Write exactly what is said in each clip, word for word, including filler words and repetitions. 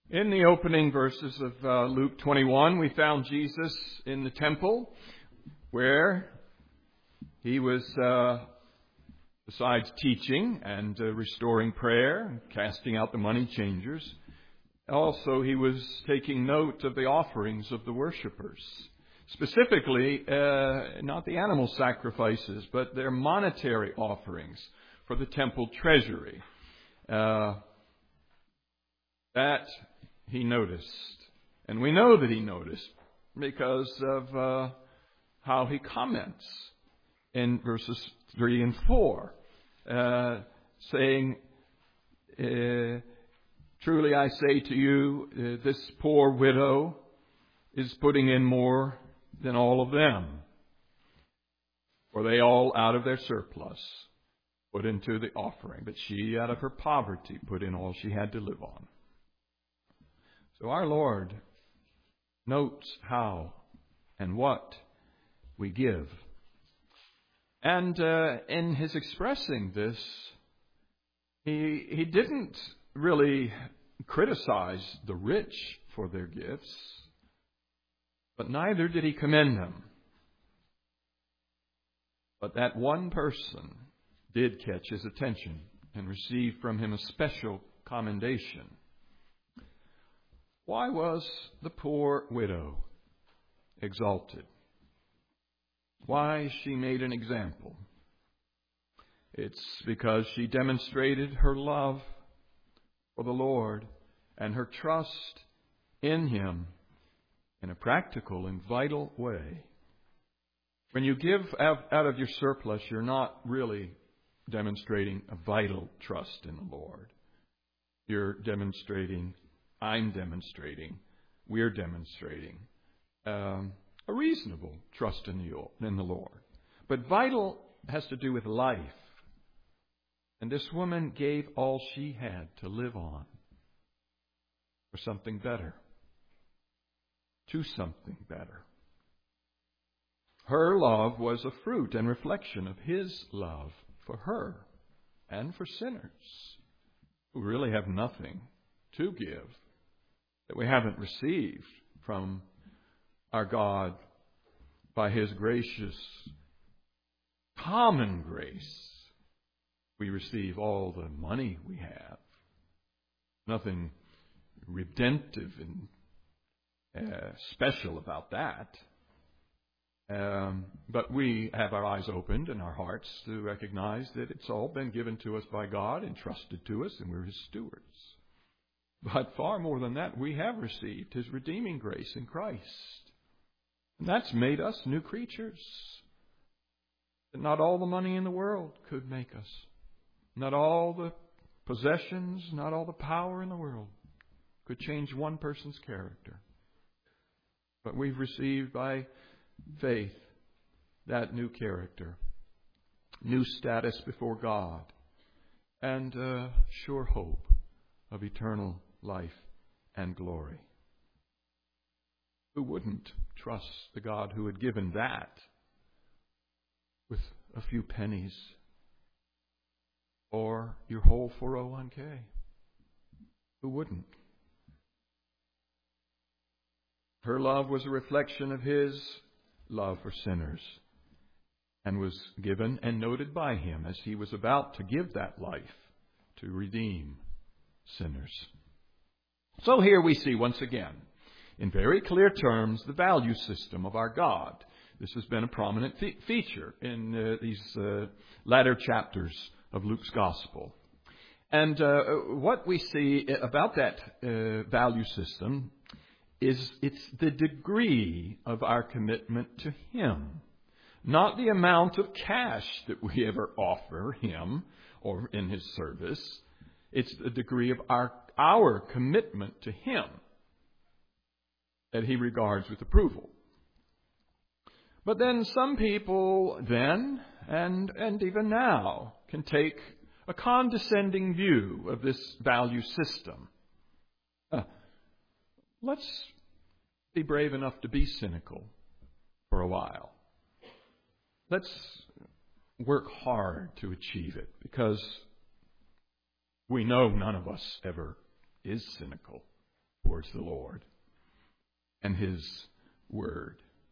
In the opening verses of uh, Luke twenty-one, we found Jesus in the temple where he was, uh, besides teaching and uh, restoring prayer and casting out the money changers, also he was taking note of the offerings of the worshipers. Specifically, uh, not the animal sacrifices, but their monetary offerings for the temple treasury. Uh, that he noticed. And we know that he noticed because of uh, how he comments in verses three and four, uh, saying, uh, truly I say to you, uh, this poor widow is putting in more than all of them. For they all out of their surplus put into the offering, but she out of her poverty put in all she had to live on. So our Lord notes how and what we give. And uh, in his expressing this, he he didn't really criticize the rich for their gifts, but neither did he commend them. But that one person did catch his attention and receive from him a special commendation. Why was the poor widow exalted? Why she made an example? It's because she demonstrated her love for the Lord and her trust in Him in a practical and vital way. When you give out of your surplus, you're not really demonstrating a vital trust in the Lord. You're demonstrating, I'm demonstrating, we're demonstrating um, a reasonable trust in the, in the Lord. But vital has to do with life. And this woman gave all she had to live on for something better, to something better. Her love was a fruit and reflection of His love for her and for sinners who really have nothing to give that we haven't received from our God by His gracious common grace. We receive all the money we have. Nothing redemptive and uh, special about that. Um, but we have our eyes opened and our hearts to recognize that it's all been given to us by God, entrusted to us, and we're His stewards. But far more than that, we have received His redeeming grace in Christ. And that's made us new creatures. That not all the money in the world could make us. Not all the possessions, not all the power in the world could change one person's character. But we've received by faith that new character, new status before God, and uh, sure hope of eternal life and glory. Who wouldn't trust the God who had given that with a few pennies or your whole four oh one k? Who wouldn't? Her love was a reflection of His love for sinners and was given and noted by Him as He was about to give that life to redeem sinners. So here we see once again, in very clear terms, the value system of our God. This has been a prominent fe- feature in uh, these uh, latter chapters of Luke's Gospel. And uh, what we see about that uh, value system is it's the degree of our commitment to Him, not the amount of cash that we ever offer Him or in His service. It's the degree of our, our commitment to Him that He regards with approval. But then some people then, and, and even now, can take a condescending view of this value system. Uh, let's be brave enough to be cynical for a while. Let's work hard to achieve it, because we know none of us ever is cynical. towards the Lord and His Word.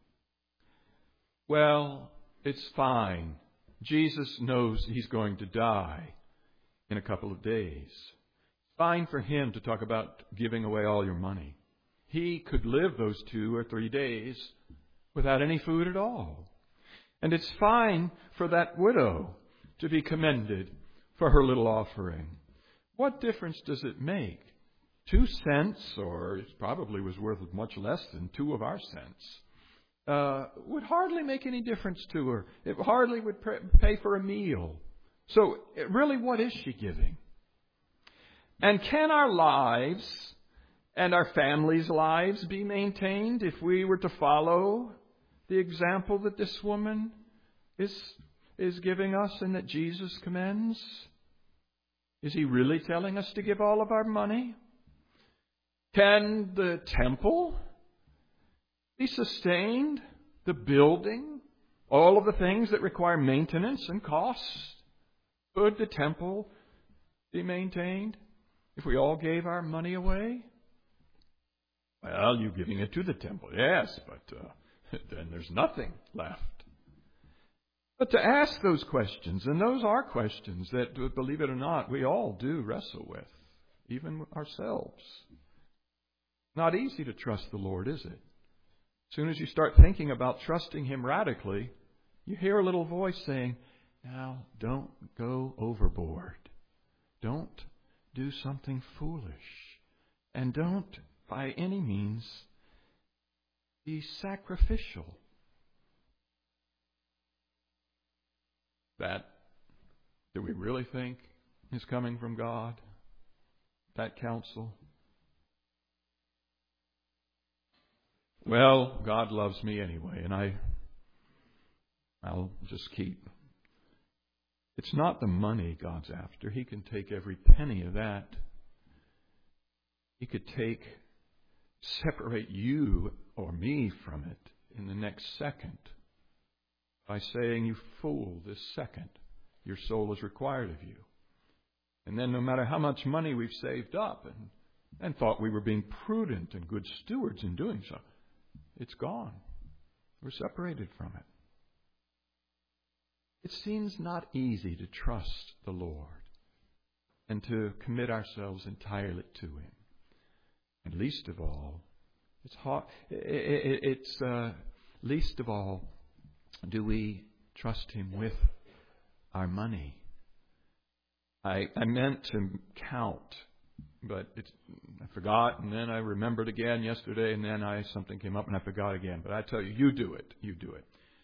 Well, it's fine. Jesus knows He's going to die in a couple of days. Fine for Him to talk about giving away all your money. He could live those two or three days without any food at all. And it's fine for that widow to be commended for her little offering. What difference does it make? Two cents, or it probably was worth much less than two of our cents, uh, would hardly make any difference to her. It hardly would pay for a meal. So really, what is she giving? And can our lives and our families' lives be maintained if we were to follow the example that this woman is, is giving us and that Jesus commends? Is He really telling us to give all of our money? Can the temple be sustained? The building? All of the things that require maintenance and cost? Could the temple be maintained if we all gave our money away? Well, you're giving it to the temple, yes, but uh, then there's nothing left. But to ask those questions, and those are questions that, believe it or not, we all do wrestle with, even ourselves. Not easy to trust the Lord, is it? As soon as you start thinking about trusting Him radically, you hear a little voice saying, now, don't go overboard. Don't do something foolish. And don't, by any means, be sacrificial. That, do we really think is coming from God? That counsel? Well, God loves me anyway, and I, I'll just keep. It's not the money God's after. He can take every penny of that. He could take, separate you or me from it in the next second by saying, you fool, this second, your soul is required of you. And then no matter how much money we've saved up and, and thought we were being prudent and good stewards in doing so, it's gone. We're separated from it. It seems not easy to trust the Lord and to commit ourselves entirely to Him. And least of all, it's hard, it's uh, least of all, do we trust Him with our money? I, I meant to count, but it's, I forgot, and then I remembered again yesterday, and then I something came up and I forgot again. But I tell you, you do it. You do it.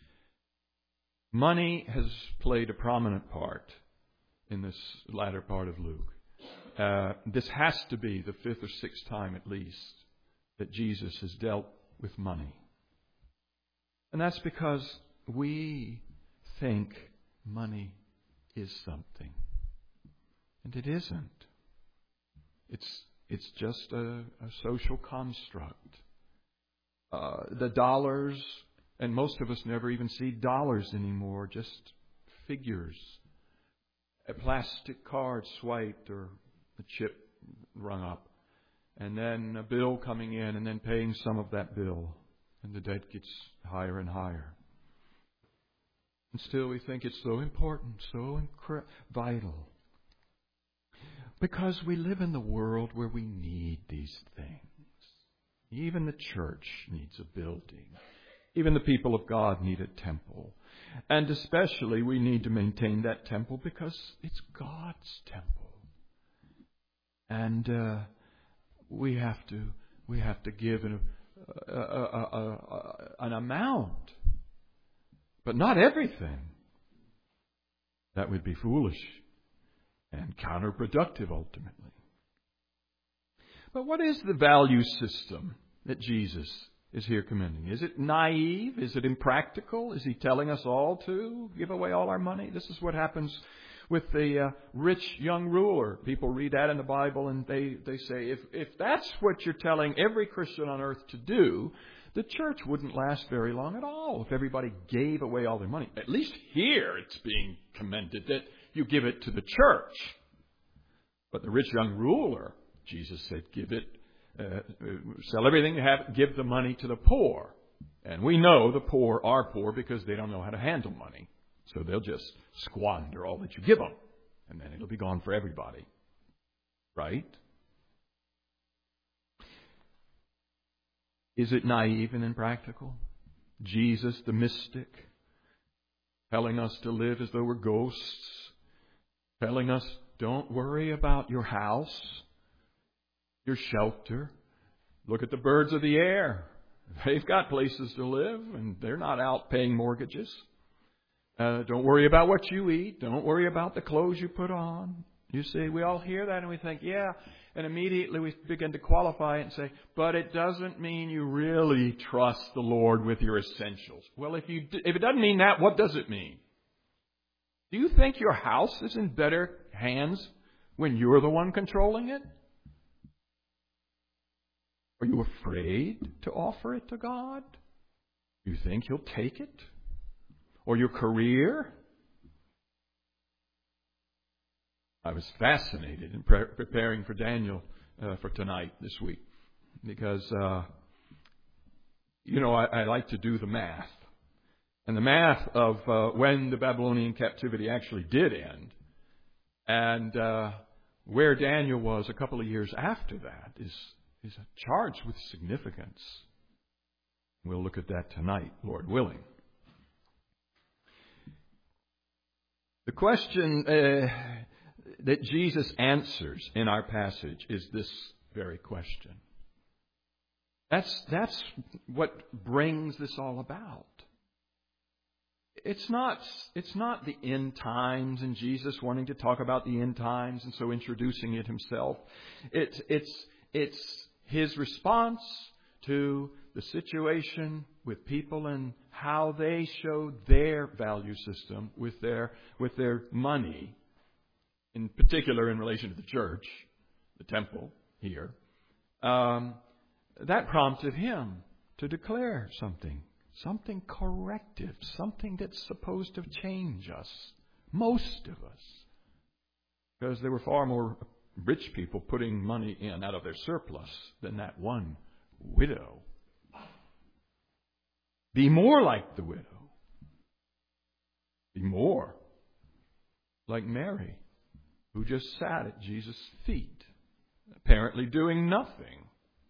Money has played a prominent part in this latter part of Luke. Uh, this has to be the fifth or sixth time at least that Jesus has dealt with money. And that's because we think money is something. And it isn't. It's it's just a, a social construct. Uh, the dollars, and most of us never even see dollars anymore, just figures. A plastic card swiped or a chip rung up. And then a bill coming in and then paying some of that bill. And the debt gets higher and higher. And still we think it's so important, so incre- vital. Because we live in the world where we need these things. Even the church needs a building. Even the people of God need a temple. And especially we need to maintain that temple because it's God's temple. And uh, we have to we have to give an, uh, uh, uh, uh, an amount. But not everything. That would be foolish and counterproductive ultimately. But what is the value system that Jesus is here commending? Is it naive? Is it impractical? Is He telling us all to give away all our money? This is what happens with the uh, rich young ruler. People read that in the Bible and they, they say, if, if that's what you're telling every Christian on earth to do, the church wouldn't last very long at all if everybody gave away all their money. At least here it's being commended that you give it to the church. But the rich young ruler, Jesus said, give it uh, sell everything they have, give the money to the poor. And we know the poor are poor because they don't know how to handle money. So they'll just squander all that you give them. And then it'll be gone for everybody. Right? Is it naive and impractical? Jesus, the mystic, telling us to live as though we're ghosts, telling us, don't worry about your house, your shelter. Look at the birds of the air. They've got places to live, and they're not out paying mortgages. Uh, don't worry about what you eat. Don't worry about the clothes you put on. You see, we all hear that and we think, yeah, and immediately we begin to qualify it and say, but it doesn't mean you really trust the Lord with your essentials. Well, if you if it doesn't mean that, what does it mean? Do you think your house is in better hands when you're the one controlling it? Are you afraid to offer it to God? Do you think He'll take it? Or your career? I was fascinated in pre- preparing for Daniel uh, for tonight this week because, uh, you know, I, I like to do the math. And the math of uh, when the Babylonian captivity actually did end and uh, where Daniel was a couple of years after that is, is charged with significance. We'll look at that tonight, Lord willing. The question uh, that Jesus answers in our passage is this very question. That's, that's what brings this all about. It's not, it's not the end times and Jesus wanting to talk about the end times and so introducing it himself. It's, it's, it's his response to the situation with people and how they showed their value system with their, with their money. In particular, in relation to the church, the temple here, um, that prompted him to declare something, something corrective, something that's supposed to change us, most of us, because there were far more rich people putting money in out of their surplus than that one widow. Be more like the widow. Be more like Mary, who just sat at Jesus' feet, apparently doing nothing.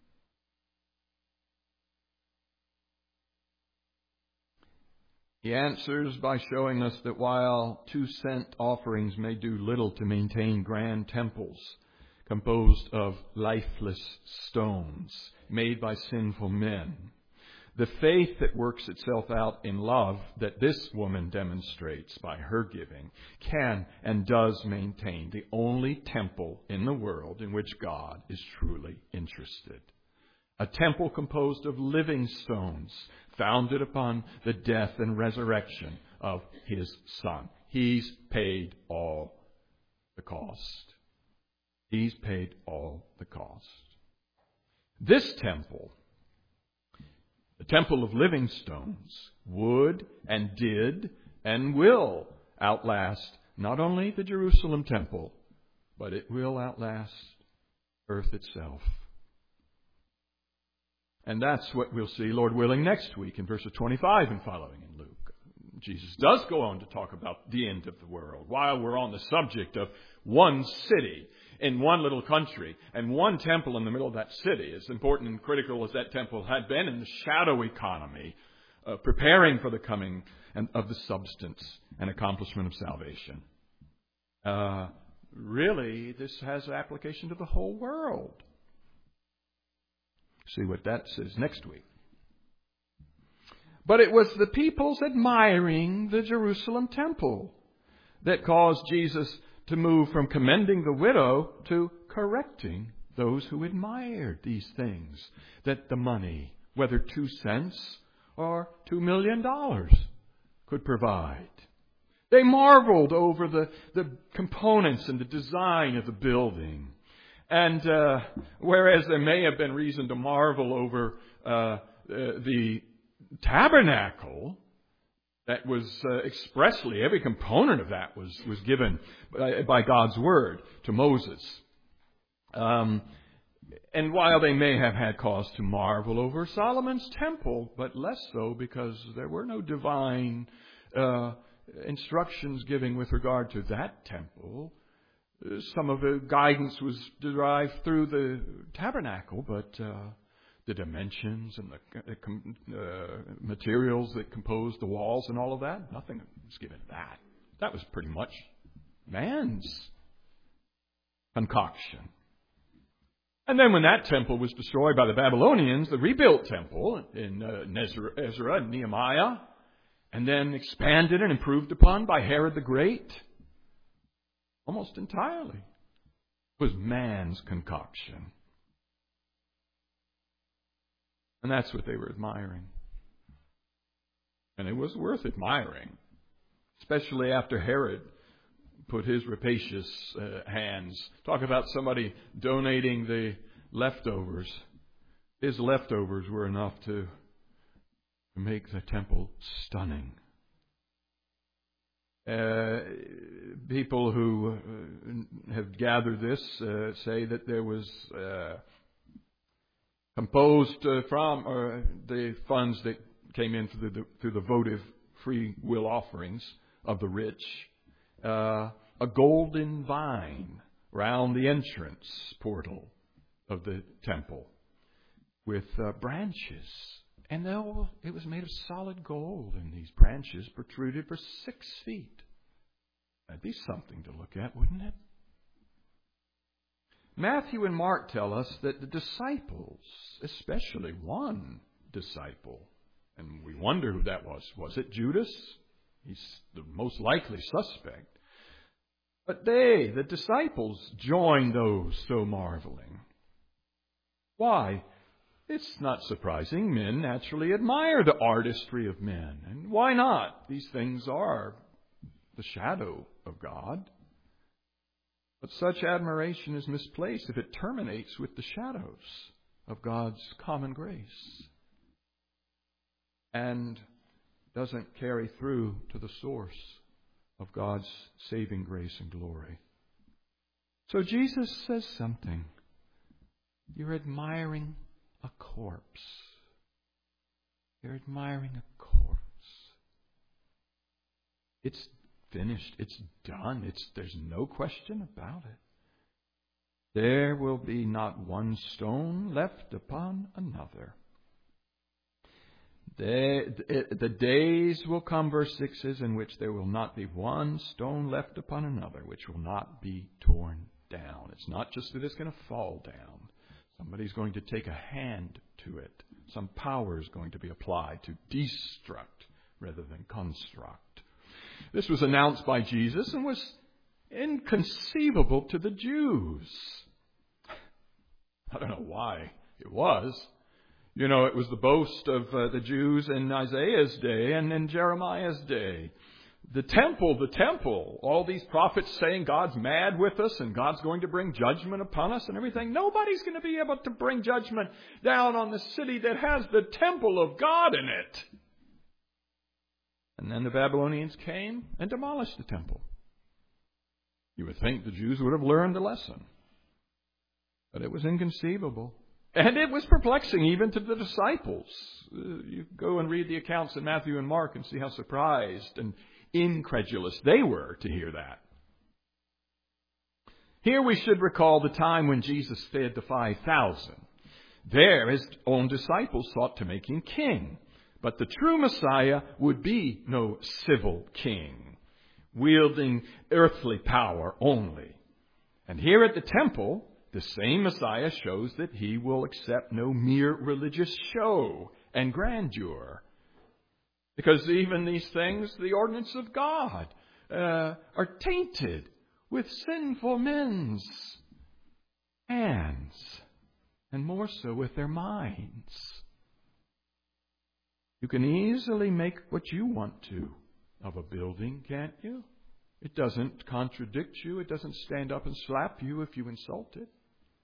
He answers by showing us that while two-cent offerings may do little to maintain grand temples composed of lifeless stones made by sinful men, the faith that works itself out in love that this woman demonstrates by her giving can and does maintain the only temple in the world in which God is truly interested. A temple composed of living stones founded upon the death and resurrection of His Son. He's paid all the cost. He's paid all the cost. This temple, the temple of living stones, would and did and will outlast not only the Jerusalem temple, but it will outlast earth itself. And that's what we'll see, Lord willing, next week in verses twenty-five and following in Luke. Jesus does go on to talk about the end of the world while we're on the subject of one city in one little country and one temple in the middle of that city, as important and critical as that temple had been in the shadow economy, uh, preparing for the coming and of the substance and accomplishment of salvation. Uh, really, this has application to the whole world. See what that says next week. But it was the people's admiring the Jerusalem temple that caused Jesus to move from commending the widow to correcting those who admired these things, that the money, whether two cents or two million dollars, could provide. They marveled over the, the components and the design of the building. And uh, whereas there may have been reason to marvel over uh, uh, the tabernacle, that was uh, expressly, every component of that was, was given by, by God's word to Moses. Um, And while they may have had cause to marvel over Solomon's temple, but less so because there were no divine uh, instructions giving with regard to that temple. Uh, some of the guidance was derived through the tabernacle, but uh, the dimensions and the uh, materials that composed the walls and all of that, nothing was given that. That was pretty much man's concoction. And then when that temple was destroyed by the Babylonians, the rebuilt temple in uh, Ezra and Nehemiah, and then expanded and improved upon by Herod the Great, almost entirely was man's concoction. And that's what they were admiring. And it was worth admiring, especially after Herod put his rapacious uh, hands. Talk about somebody donating the leftovers. His leftovers were enough to make the temple stunning. Uh, people who uh, have gathered this uh, say that there was uh, composed uh, from uh, the funds that came in through the, through the votive free will offerings of the rich, Uh, a golden vine round the entrance portal of the temple with uh, branches. And though it was made of solid gold, and these branches protruded for six feet. That'd be something to look at, wouldn't it? Matthew and Mark tell us that the disciples, especially one disciple, and we wonder who that was. Was it Judas? He's the most likely suspect. But they, the disciples, joined those so marveling. Why? It's not surprising. Men naturally admire the artistry of men. And why not? These things are the shadow of God. But such admiration is misplaced if it terminates with the shadows of God's common grace and doesn't carry through to the source of God's saving grace and glory. So Jesus says something. You're admiring a corpse. You're admiring a corpse. It's finished. It's done. It's, there's no question about it. There will be not one stone left upon another. The, the days will come, verse six says, in which there will not be one stone left upon another, which will not be torn down. It's not just that it's going to fall down. Somebody's going to take a hand to it. Some power is going to be applied to destruct rather than construct. This was announced by Jesus and was inconceivable to the Jews. I don't know why it was. You know, it was the boast of uh, the Jews in Isaiah's day and in Jeremiah's day. The temple, the temple, all these prophets saying God's mad with us and God's going to bring judgment upon us and everything. Nobody's going to be able to bring judgment down on the city that has the temple of God in it. And then the Babylonians came and demolished the temple. You would think the Jews would have learned the lesson. But it was inconceivable. And it was perplexing even to the disciples. Uh, you go and read the accounts in Matthew and Mark and see how surprised and incredulous they were to hear that. Here we should recall the time when Jesus fed the five thousand. There his own disciples sought to make him king. But the true Messiah would be no civil king, wielding earthly power only. And here at the temple, the same Messiah shows that he will accept no mere religious show and grandeur. Because even these things, the ordinance of God, uh, are tainted with sinful men's hands, and more so with their minds. You can easily make what you want to of a building, can't you? It doesn't contradict you. It doesn't stand up and slap you if you insult it.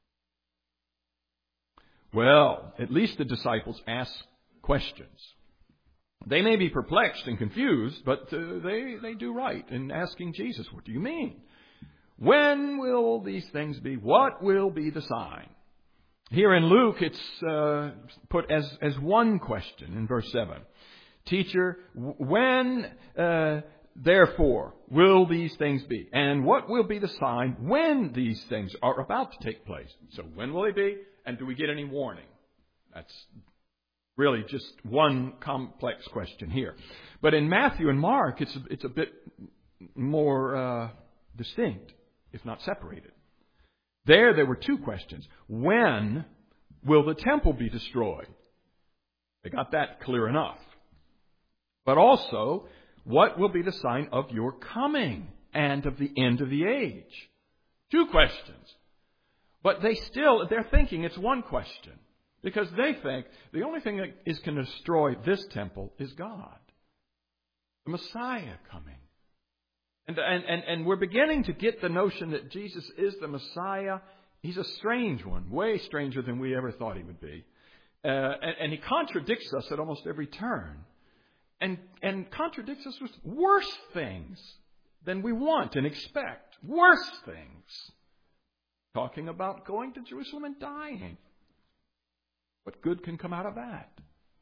Well, at least the disciples ask questions. They may be perplexed and confused, but uh, they, they do right in asking Jesus, what do you mean? When will these things be? What will be the sign? Here in Luke, it's uh, put as, as one question in verse seven. Teacher, when, uh, therefore, will these things be? And what will be the sign when these things are about to take place? So when will they be? And do we get any warning? That's really just one complex question here. But in Matthew and Mark, it's a, it's a bit more uh, distinct, if not separated. There, there were two questions. When will the temple be destroyed? They got that clear enough. But also, what will be the sign of your coming and of the end of the age? Two questions. But they still, they're thinking it's one question. Because they think the only thing that is going to destroy this temple is God. The Messiah coming. And, and, and, and we're beginning to get the notion that Jesus is the Messiah. He's a strange one, way stranger than we ever thought he would be. Uh, and, and he contradicts us at almost every turn. And, and contradicts us with worse things than we want and expect. Worse things. Talking about going to Jerusalem and dying. What good can come out of that?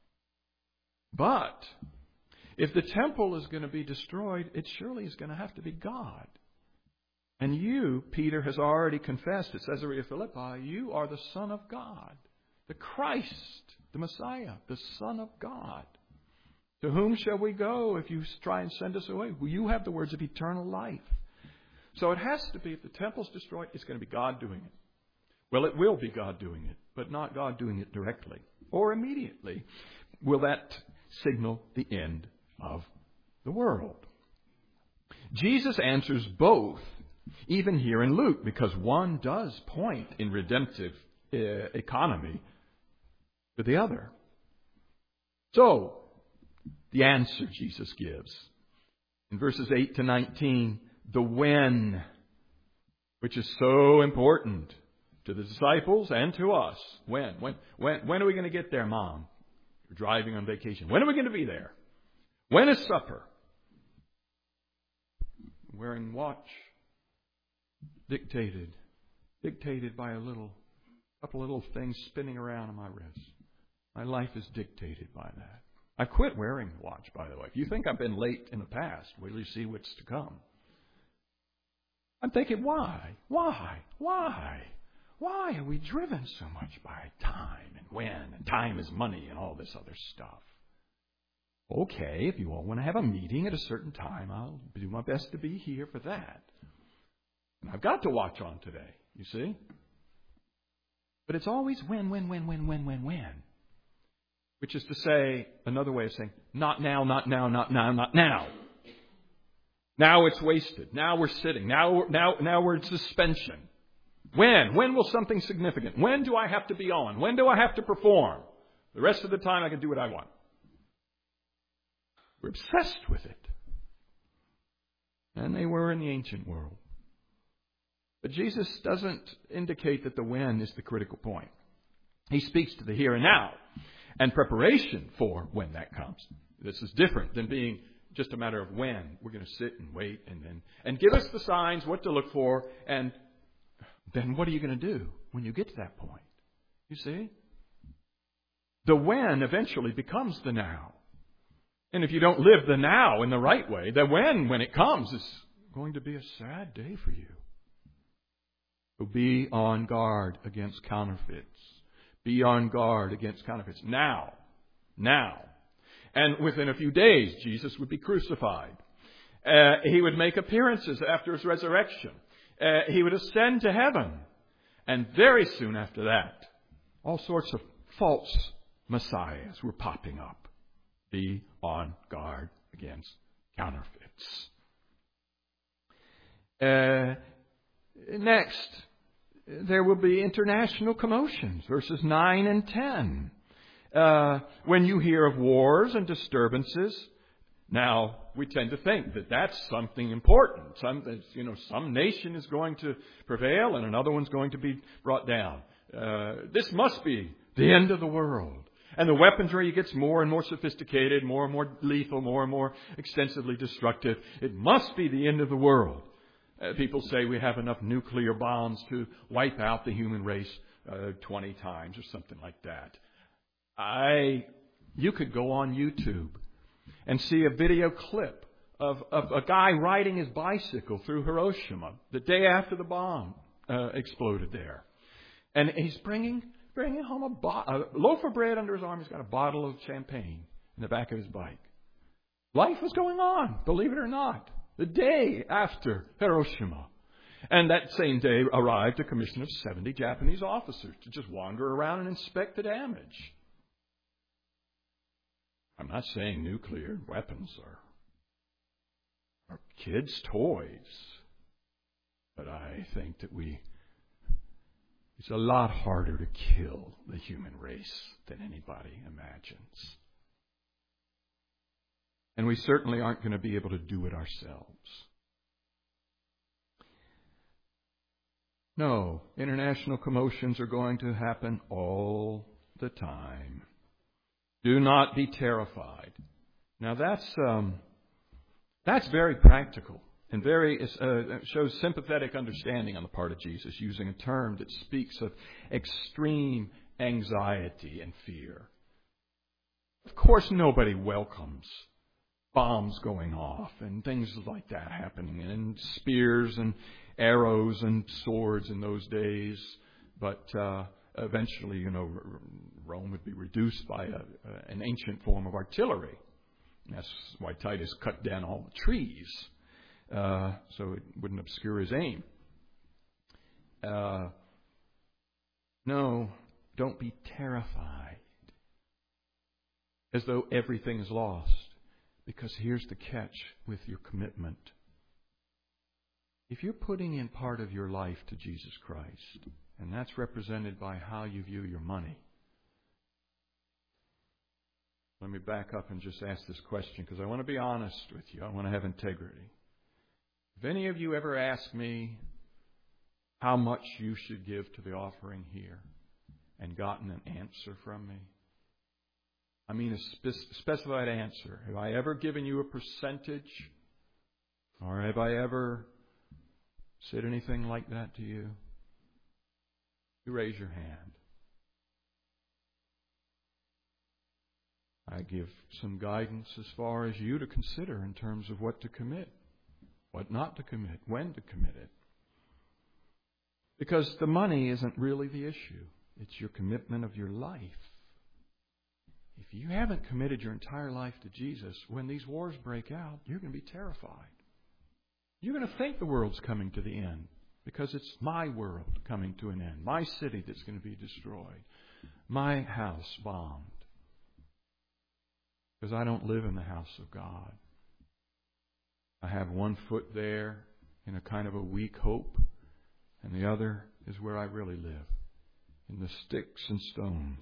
But if the temple is going to be destroyed, it surely is going to have to be God. And you, Peter has already confessed at Caesarea Philippi, you are the Son of God. The Christ, the Messiah, the Son of God. To whom shall we go if you try and send us away? Well, you have the words of eternal life. So it has to be, if the temple's destroyed, it's going to be God doing it. Well, it will be God doing it, but not God doing it directly or immediately. Will that signal the end of the world? Jesus answers both, even here in Luke, because one does point in redemptive uh, economy to the other. So, the answer Jesus gives in verses eight to nineteen, the when, which is so important to the disciples and to us. When? When, when, when are we going to get there, Mom? You're driving on vacation. When are we going to be there? When is supper? Wearing watch. Dictated. Dictated by a little, couple of little things spinning around on my wrist. My life is dictated by that. I quit wearing the watch, by the way. If you think I've been late in the past, wait till you see what's to come. I'm thinking, why? Why? Why? Why are we driven so much by time and when? And time is money and all this other stuff. Okay, if you all want to have a meeting at a certain time, I'll do my best to be here for that. And I've got to watch on today, you see? But it's always when, when, when, when, when, when, when. Which is to say, another way of saying, not now, not now, not now, not now. Now it's wasted. Now we're sitting. Now, now, now we're in suspension. When? When will something significant? When do I have to be on? When do I have to perform? The rest of the time I can do what I want. We're obsessed with it. And they were in the ancient world. But Jesus doesn't indicate that the when is the critical point. He speaks to the here and now and preparation for when that comes. This is different than being just a matter of when. We're going to sit and wait and then and give us the signs, what to look for, and then what are you going to do when you get to that point? You see? The when eventually becomes the now. And if you don't live the now in the right way, the when, when it comes, is going to be a sad day for you. So be on guard against counterfeits. Be on guard against counterfeits. Now. Now. And within a few days, Jesus would be crucified. Uh, he would make appearances after his resurrection. Uh, he would ascend to heaven. And very soon after that, all sorts of false messiahs were popping up. Be on guard against counterfeits. Uh, next, there will be international commotions, verses nine and ten. Uh, when you hear of wars and disturbances, now we tend to think that that's something important. Some, you know, some nation is going to prevail and another one's going to be brought down. Uh, this must be the end of the world. And the weaponry gets more and more sophisticated, more and more lethal, more and more extensively destructive. It must be the end of the world. Uh, people say we have enough nuclear bombs to wipe out the human race. uh, twenty times or something like that. I, you could go on YouTube and see a video clip of, of a guy riding his bicycle through Hiroshima the day after the bomb uh, exploded there. And he's bringing bringing home a, bo- a loaf of bread under his arm. He's got a bottle of champagne in the back of his bike. Life was going on, believe it or not, the day after Hiroshima. And that same day arrived a commission of seventy Japanese officers to just wander around and inspect the damage. I'm not saying nuclear weapons are, are kids' toys, but I think that we it's a lot harder to kill the human race than anybody imagines. And we certainly aren't going to be able to do it ourselves. No, international commotions are going to happen all the time. Do not be terrified. Now that's um, that's very practical and very uh, shows sympathetic understanding on the part of Jesus, using a term that speaks of extreme anxiety and fear. Of course, nobody welcomes bombs going off and things like that happening, and spears and arrows and swords in those days. But uh, eventually, you know, Rome would be reduced by a, an ancient form of artillery. That's why Titus cut down all the trees, uh, so it wouldn't obscure his aim. Uh, no, don't be terrified as though everything is lost. Because here's the catch with your commitment. If you're putting in part of your life to Jesus Christ, and that's represented by how you view your money. Let me back up and just ask this question, because I want to be honest with you. I want to have integrity. If any of you ever ask me how much you should give to the offering here and gotten an answer from me, I mean a spe- specified answer. Have I ever given you a percentage? Or have I ever said anything like that to you? You raise your hand. I give some guidance as far as you to consider in terms of what to commit, what not to commit, when to commit it. Because the money isn't really the issue. It's your commitment of your life. If you haven't committed your entire life to Jesus, when these wars break out, you're going to be terrified. You're going to think the world's coming to the end because it's my world coming to an end, my city that's going to be destroyed, my house bombed. Because I don't live in the house of God. I have one foot there in a kind of a weak hope, and the other is where I really live, in the sticks and stones.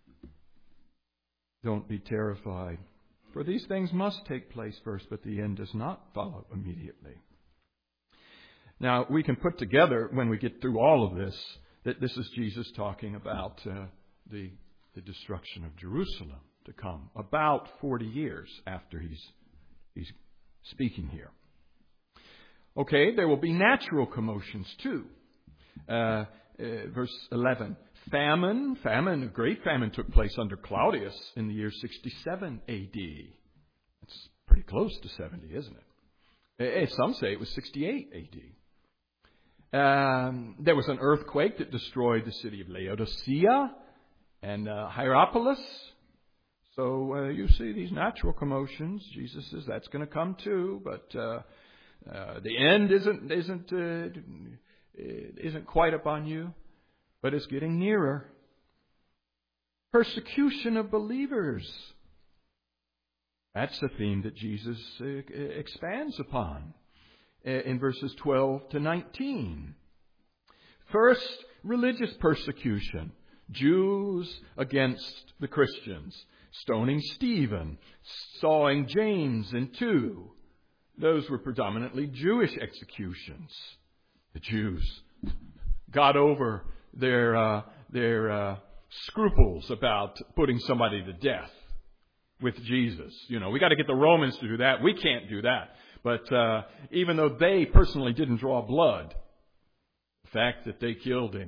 Don't be terrified, for these things must take place first, but the end does not follow immediately. Now, we can put together, when we get through all of this, that this is Jesus talking about uh, the, the destruction of Jerusalem to come, about forty years after he's, he's speaking here. Okay, there will be natural commotions too. Uh, uh, verse eleven. Famine, famine, a great famine took place under Claudius in the year sixty-seven A D. That's pretty close to seventy, isn't it? Some say it was sixty-eight A D. Um, there was an earthquake that destroyed the city of Laodicea and uh, Hierapolis. So uh, you see these natural commotions. Jesus says that's going to come too, but uh, uh, the end isn't isn't uh, isn't quite upon you, but it's getting nearer. Persecution of believers. That's the theme that Jesus uh, expands upon in verses twelve to nineteen. First, religious persecution. Jews against the Christians. Stoning Stephen, sawing James in two. Those were predominantly Jewish executions. The Jews got over their uh, their uh, scruples about putting somebody to death with Jesus. You know, we got to get the Romans to do that. We can't do that. But uh, even though they personally didn't draw blood, the fact that they killed him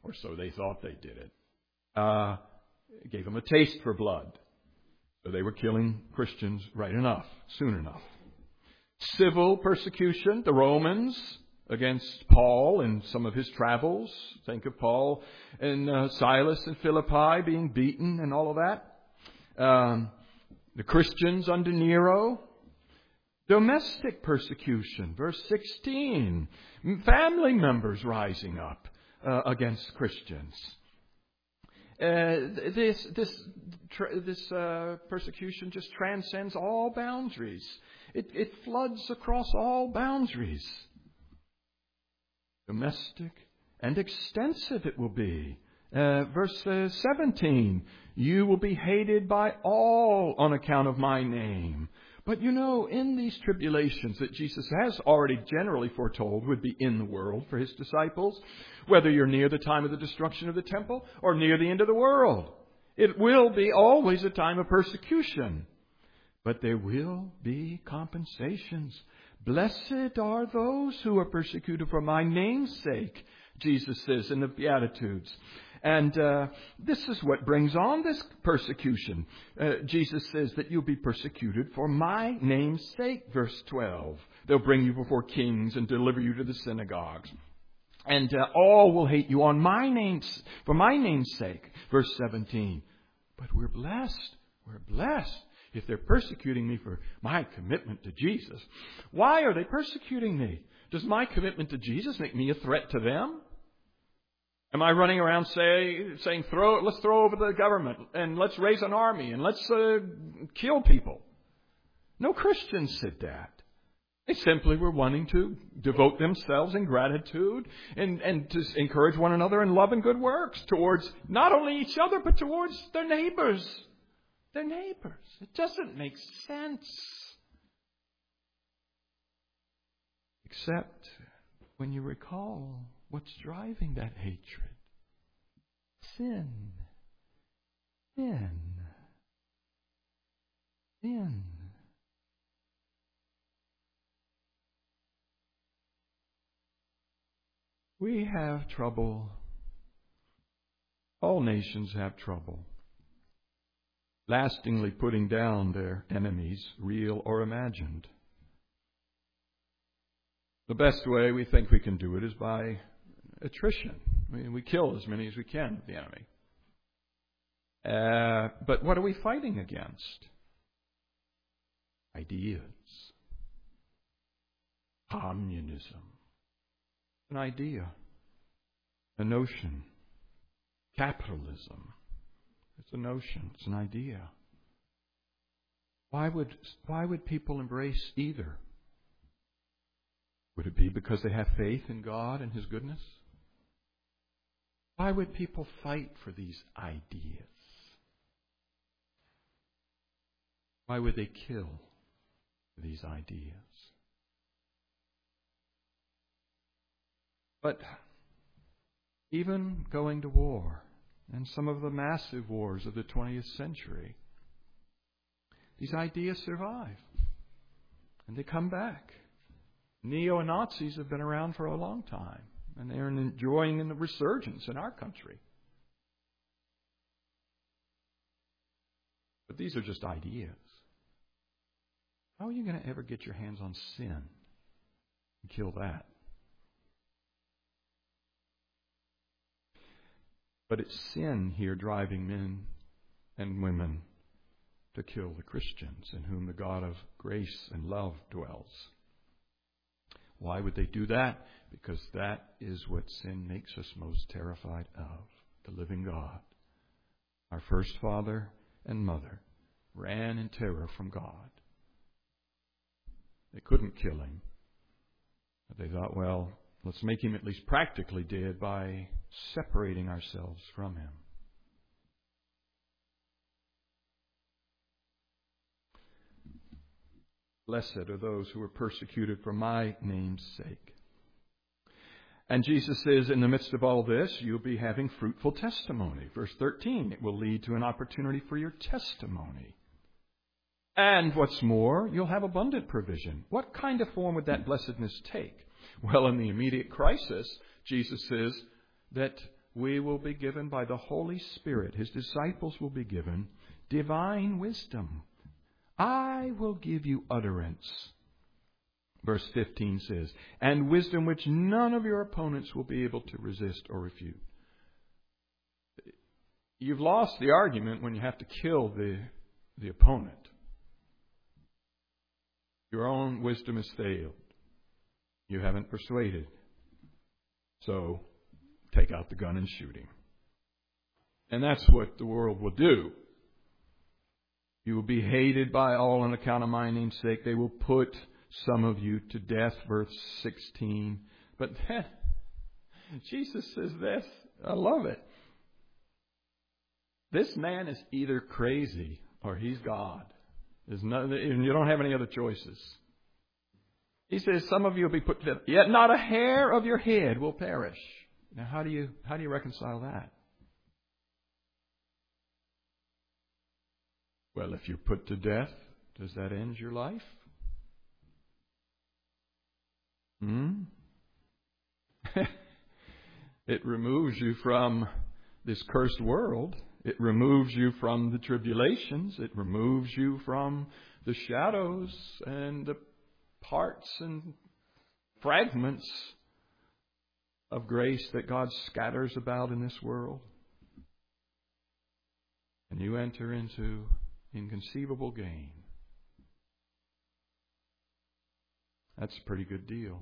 or so they thought they did it. Uh, it gave them a taste for blood. So they were killing Christians right enough, soon enough. Civil persecution, the Romans against Paul in some of his travels. Think of Paul and uh, Silas in Philippi being beaten and all of that. Um, the Christians under Nero. Domestic persecution, verse sixteen. Family members rising up uh, against Christians. Uh, this this tra- this uh, persecution just transcends all boundaries. It, it floods across all boundaries. Domestic and extensive it will be. Uh, verse uh, seventeen. You will be hated by all on account of my name. But you know, in these tribulations that Jesus has already generally foretold would be in the world for his disciples, whether you're near the time of the destruction of the temple or near the end of the world, it will be always a time of persecution. But there will be compensations. Blessed are those who are persecuted for my name's sake, Jesus says in the Beatitudes. And uh, this is what brings on this persecution. Uh, Jesus says that you'll be persecuted for my name's sake, verse twelve. They'll bring you before kings and deliver you to the synagogues. And uh, all will hate you on my name's, for my name's sake, verse seventeen. But we're blessed. We're blessed if they're persecuting me for my commitment to Jesus. Why are they persecuting me? Does my commitment to Jesus make me a threat to them? Am I running around say, saying, "Throw, let's throw over the government and let's raise an army and let's uh, kill people"? No Christians said that. They simply were wanting to devote themselves in gratitude and, and to encourage one another in love and good works towards not only each other but towards their neighbors. Their neighbors. It doesn't make sense. Except when you recall what's driving that hatred. Sin. Sin. Sin. We have trouble. All nations have trouble lastingly putting down their enemies, real or imagined. The best way we think we can do it is by attrition. I mean, we kill as many as we can of the enemy. Uh, but what are we fighting against? Ideas. Communism. An idea. A notion. Capitalism. It's a notion. It's an idea. Why would, why would people embrace either? Would it be because they have faith in God and His goodness? Why would people fight for these ideas? Why would they kill for these ideas? But even going to war, and some of the massive wars of the twentieth century, these ideas survive. And they come back. Neo-Nazis have been around for a long time, and they're enjoying a resurgence in our country. But these are just ideas. How are you going to ever get your hands on sin and kill that? But it's sin here driving men and women to kill the Christians in whom the God of grace and love dwells. Why would they do that? Because that is what sin makes us most terrified of. The living God. Our first father and mother ran in terror from God. They couldn't kill him. But they thought, well, let's make him at least practically dead by separating ourselves from him. Blessed are those who are persecuted for my name's sake. And Jesus says, in the midst of all this, you'll be having fruitful testimony. Verse thirteen, it will lead to an opportunity for your testimony. And what's more, you'll have abundant provision. What kind of form would that blessedness take? Well, in the immediate crisis, Jesus says that we will be given by the Holy Spirit, His disciples will be given divine wisdom. I will give you utterance. Verse fifteen says, and wisdom which none of your opponents will be able to resist or refute. You've lost the argument when you have to kill the, the opponent. Your own wisdom has failed. You haven't persuaded. So, take out the gun and shoot him. And that's what the world will do. You will be hated by all on account of my name's sake. They will put some of you to death, verse sixteen. But then, Jesus says this. I love it. This man is either crazy or he's God. There's no, and you don't have any other choices. He says, some of you will be put to death. Yet not a hair of your head will perish. Now, how do you how do you reconcile that? Well, if you're put to death, does that end your life? Hmm? It removes you from this cursed world. It removes you from the tribulations. It removes you from the shadows and the parts and fragments of grace that God scatters about in this world. And you enter into inconceivable gain. That's a pretty good deal.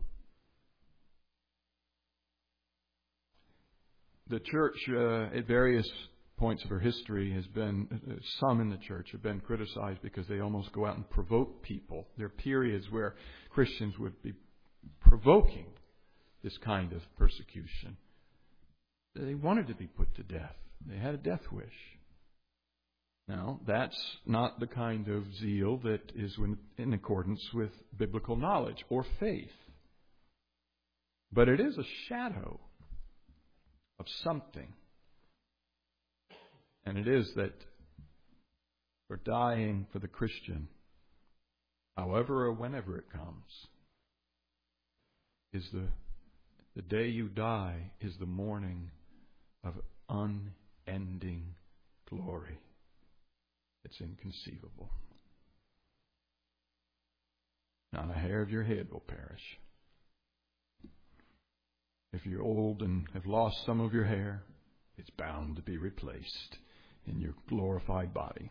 The church, uh, at various points of her history, has been, uh, some in the church have been criticized because they almost go out and provoke people. There are periods where Christians would be provoking this kind of persecution. They wanted to be put to death. They had a death wish. Now, that's not the kind of zeal that is in accordance with biblical knowledge or faith. But it is a shadow of something. And it is that for dying for the Christian, however or whenever it comes, is the, the day you die is the morning of unending glory. It's inconceivable. Not a hair of your head will perish. If you're old and have lost some of your hair, it's bound to be replaced in your glorified body.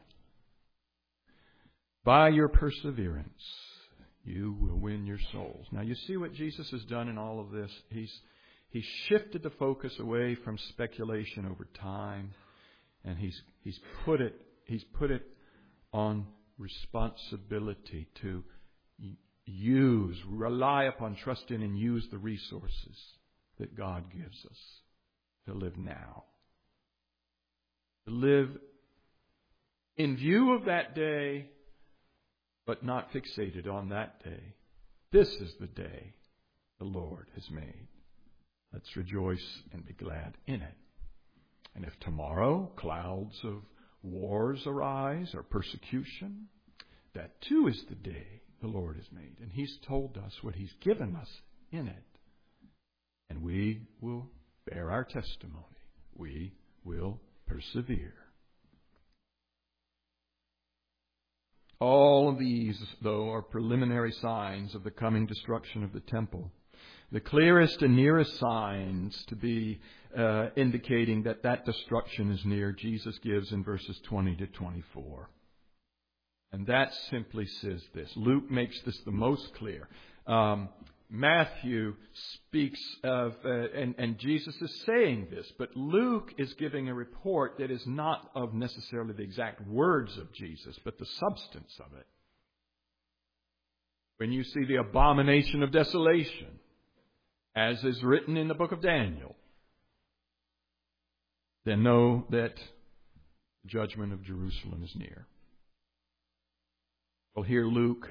By your perseverance, you will win your souls. Now, you see what Jesus has done in all of this? He's, he's shifted the focus away from speculation over time, and he's, he's put it He's put it on responsibility to use, rely upon, trust in, and use the resources that God gives us to live now. To live in view of that day, but not fixated on that day. This is the day the Lord has made. Let's rejoice and be glad in it. And if tomorrow clouds of wars arise or persecution, that too is the day the Lord has made. And He's told us what He's given us in it. And we will bear our testimony. We will persevere. All of these, though, are preliminary signs of the coming destruction of the temple. The clearest and nearest signs to be uh, indicating that that destruction is near, Jesus gives in verses twenty to twenty-four. And that simply says this. Luke makes this the most clear. Um, Matthew speaks of, uh, and, and Jesus is saying this, but Luke is giving a report that is not of necessarily the exact words of Jesus, but the substance of it. When you see the abomination of desolation, as is written in the book of Daniel, then know that the judgment of Jerusalem is near. Well, here Luke,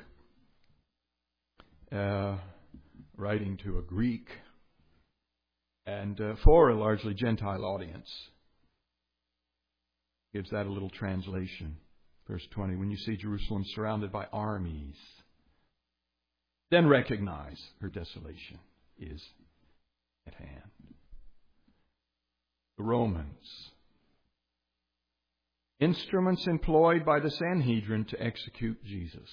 uh, writing to a Greek and uh, for a largely Gentile audience, gives that a little translation. Verse twenty, when you see Jerusalem surrounded by armies, then recognize her desolation is at hand. the Romans. Instruments employed by the Sanhedrin to execute Jesus.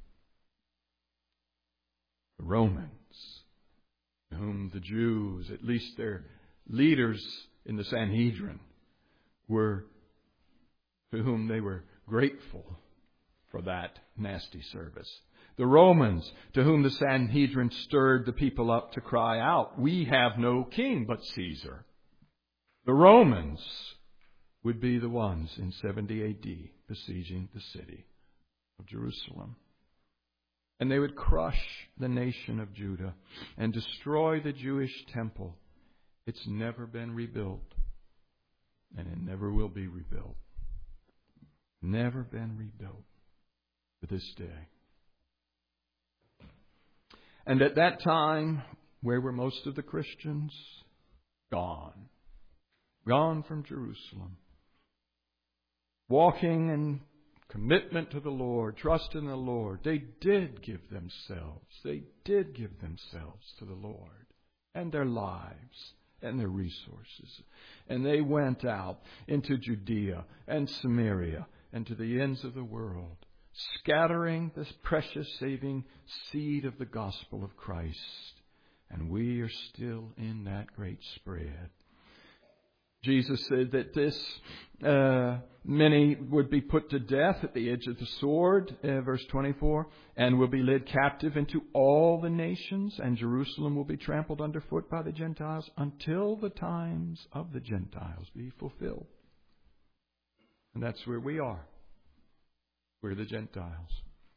The Romans, to whom the Jews, at least their leaders in the Sanhedrin, were, to whom they were grateful for that nasty service. The Romans, to whom the Sanhedrin stirred the people up to cry out, "We have no king but Caesar." The Romans would be the ones in seventy A D besieging the city of Jerusalem. And they would crush the nation of Judah and destroy the Jewish temple. It's never been rebuilt, and it never will be rebuilt. Never been rebuilt to this day. And at that time, where were most of the Christians? Gone. Gone from Jerusalem. Walking in commitment to the Lord, trust in the Lord. They did give themselves. They did give themselves to the Lord and their lives and their resources. And they went out into Judea and Samaria and to the ends of the world, scattering this precious saving seed of the gospel of Christ. And we are still in that great spread. Jesus said that this, uh, many would be put to death at the edge of the sword, uh, verse twenty-four, and will be led captive into all the nations, and Jerusalem will be trampled underfoot by the Gentiles until the times of the Gentiles be fulfilled. And that's where we are. We're the Gentiles.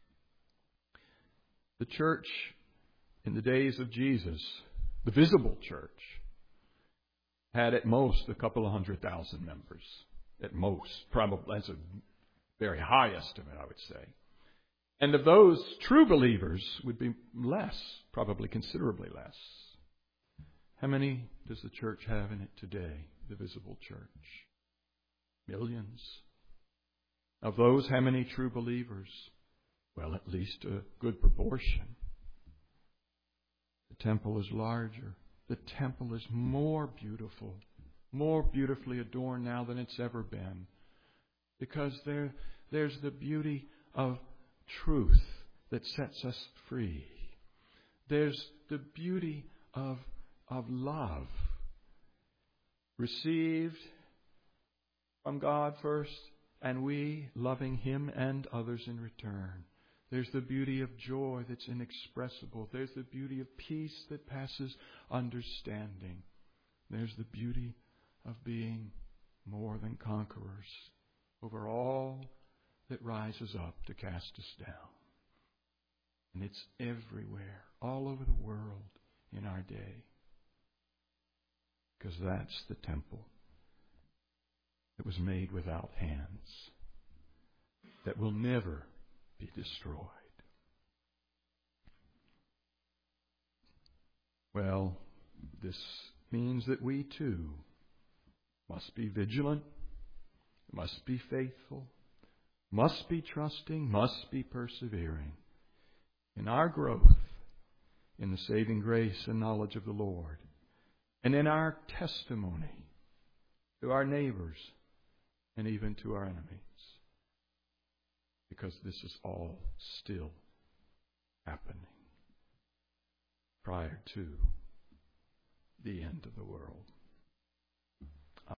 The church in the days of Jesus, the visible church, had at most a couple of hundred thousand members. At most. Probably that's a very high estimate, I would say. And of those, true believers would be less, probably considerably less. How many does the church have in it today, the visible church? Millions. Of those, how many true believers? Well, at least a good proportion. The temple is larger. The temple is more beautiful, more beautifully adorned now than it's ever been. Because there, there's the beauty of truth that sets us free. There's the beauty of, of love, received from God first, and we loving Him and others in return. There's the beauty of joy that's inexpressible. There's the beauty of peace that passes understanding. There's the beauty of being more than conquerors over all that rises up to cast us down. And it's everywhere, all over the world in our day. Because that's the temple that was made without hands, that will never be destroyed. Well, this means that we too must be vigilant, must be faithful, must be trusting, must be persevering in our growth in the saving grace and knowledge of the Lord, and in our testimony to our neighbors and even to our enemies. Because this is all still happening prior to the end of the world.